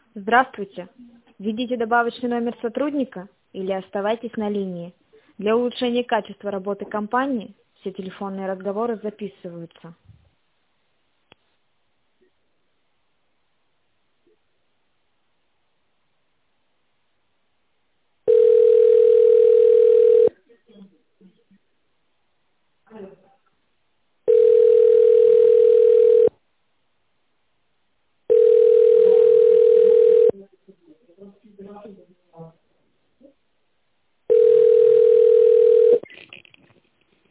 Здравствуйте. Введите добавочный номер сотрудника или оставайтесь на линии. Для улучшения качества работы компании все телефонные разговоры записываются.